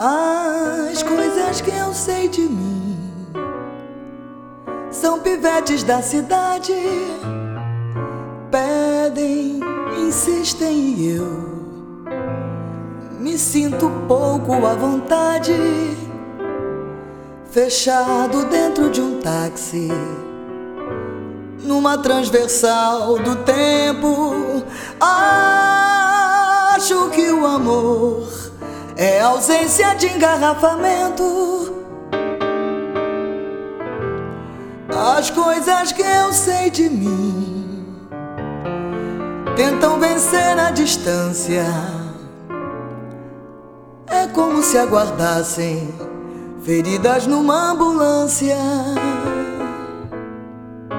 As coisas que eu sei de mim são pivetes da cidade. Pedem, insistem e eu me sinto pouco à vontade, fechado dentro de um táxi, numa transversal do tempo. Acho que o amor é ausência de engarrafamento. As coisas que eu sei de mim tentam vencer a distância. É como se aguardassem feridas numa ambulância.